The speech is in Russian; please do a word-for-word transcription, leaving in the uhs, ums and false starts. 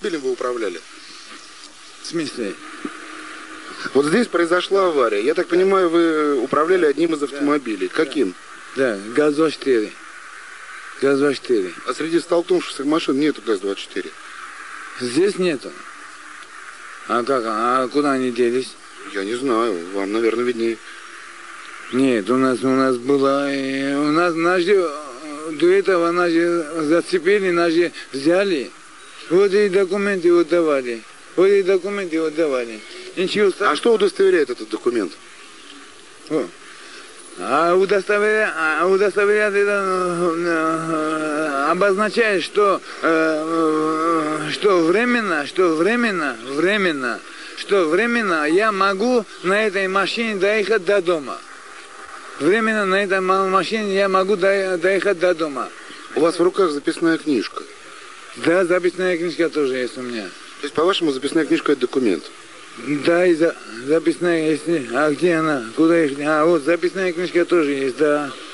автомобилем вы управляли? В смысле? Вот здесь произошла авария. Я так понимаю, вы управляли одним из автомобилей. Каким? Да, ГАЗ-двадцать четыре. ГАЗ-двадцать четыре. А среди столкнувшихся машин нету ГАЗ-двадцать четыре. Здесь нету. А как? А куда они делись? Я не знаю. Вам, наверное, виднее. Нет, у нас у нас было, у нас нас же, до этого нас же зацепили, нас же взяли, вот и документы вот давали, вот и документы вот давали. Ничего страшного. А что удостоверяет этот документ? О. А удостоверяет, а удостоверяет это обозначает, что, э, что временно, что временно, временно, что временно я могу на этой машине доехать до дома. Временно на этой машине я могу доехать до дома. У вас в руках записная книжка? Да, записная книжка тоже есть у меня. То есть, по-вашему, записная книжка – это документ? Да, и за, записная есть. А где она? Куда их? А вот записная книжка тоже есть, да.